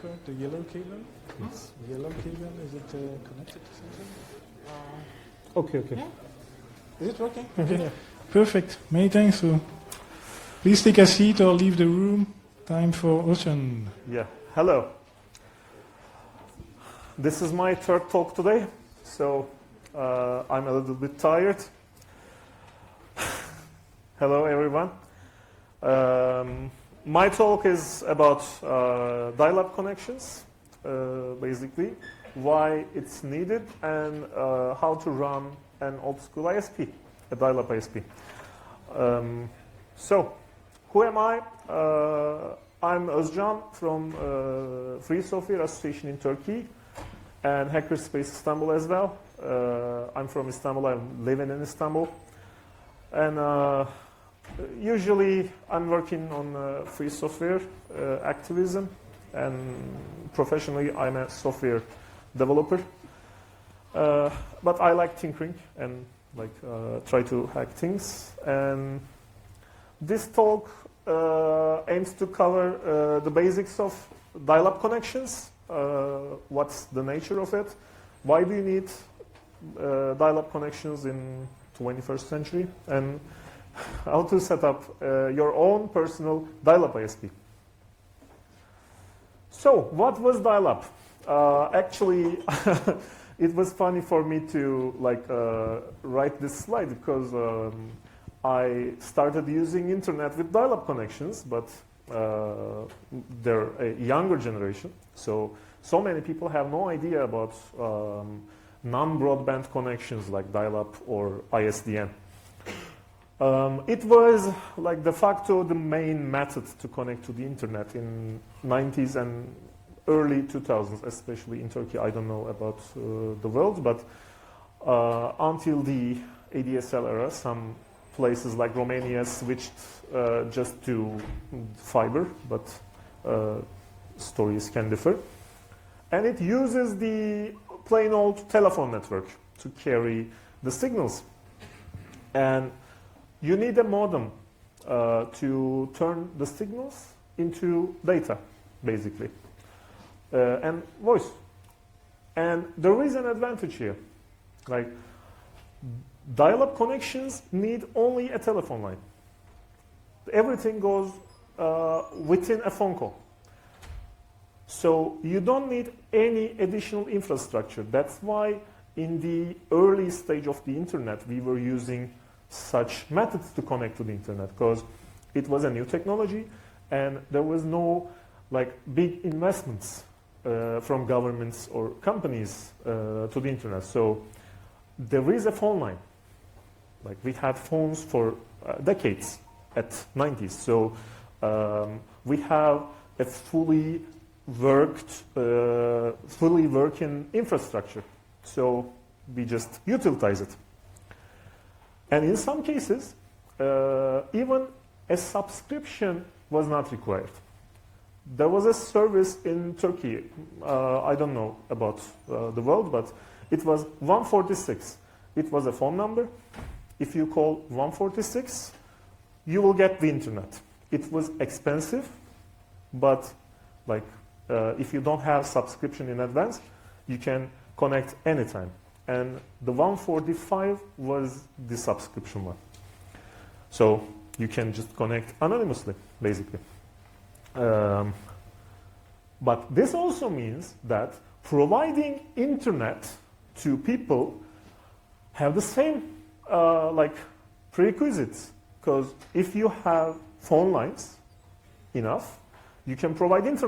prefer? The yellow cable? Yes. The yellow cable, is it connected to something? Okay. Yeah. Is it working? Okay. Yeah. Perfect. Many thanks. So please take a seat or leave the room. Time for Özcan. Yeah. Hello. This is my third talk today, so I'm a little bit tired. Hello, everyone. My talk is about dial-up connections, basically, why it's needed, and how to run an old-school ISP, a dial-up ISP. So, who am I? I'm Özcan from Free Software Association in Turkey and Hackerspace Istanbul as well. I'm from Istanbul. I'm living in Istanbul. And usually I'm working on free software activism, and professionally I'm a software developer. But I like tinkering and try to hack things. And this talk aims to cover the basics of dial-up connections. What's the nature of it? Why do you need dial-up connections in 21st century? And how to set up your own personal dial-up ISP. So, what was dial-up? Actually, it was funny for me to write this slide because I started using internet with dial-up connections, but they're a younger generation. So many people have no idea about non-broadband connections like dial-up or ISDN. It was de facto the main method to connect to the internet in 90s and early 2000s, especially in Turkey. I don't know about the world, but until the ADSL era, some places like Romania switched just to fiber, but stories can differ. And it uses the plain old telephone network to carry the signals. And you need a modem to turn the signals into data, basically, and voice. And there is an advantage here. Dial-up connections need only a telephone line. Everything goes within a phone call. So you don't need any additional infrastructure. That's why in the early stage of the internet, we were using such methods to connect to the internet because it was a new technology and there was no big investments from governments or companies to the internet. So there is a phone line. We had phones for decades at 90s. So we have a fully working infrastructure. So we just utilize it. And in some cases, even a subscription was not required. There was a service in Turkey, I don't know about the world, but it was 146. It was a phone number. If you call 146, you will get the internet. It was expensive, but if you don't have subscription in advance, you can connect anytime. And the 145 was the subscription one. So you can just connect anonymously, basically. But this also means that providing internet to people have the same prerequisites. Because if you have phone lines enough, you can provide internet.